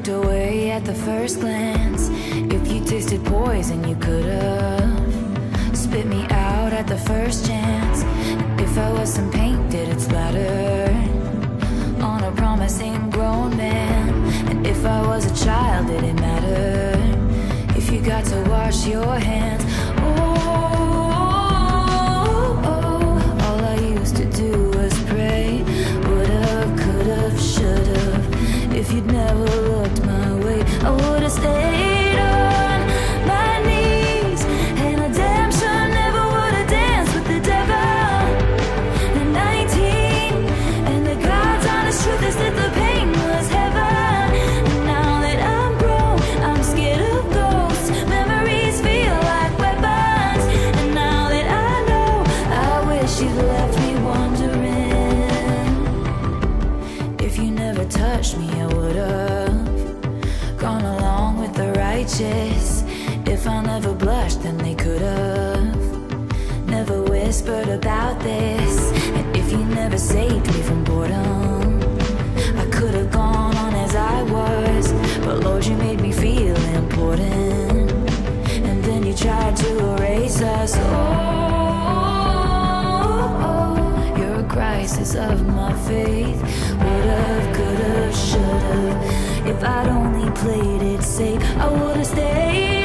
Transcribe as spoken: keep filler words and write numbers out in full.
looked away at the first glance. If you tasted poison, you could've spit me out at the first chance. If I was some paint, did it splatter on a promising grown man? And if I was a child, did it matter if you got to wash your hands? Oh, oh, all I used to do was pray. Would've, could've, should've. If you'd never looked my way, I would've stayed on my knees. And I damn sure never would've danced with the devil at nineteen. And the God's honest truth is that the pain was heaven. And now that I'm grown, I'm scared of ghosts. Memories feel like weapons. And now that I know, I wish you'd left me wondering. If you never touched me, I would've gone along with the righteous. If I never blushed, then they could've never whispered about this. And if you never saved me from boredom, I could've gone on as I was. But Lord, you made me feel important, and then you tried to erase us. Oh, you're a crisis of my faith. Would've, could've, should've. If I'd only played it safe, I would've stayed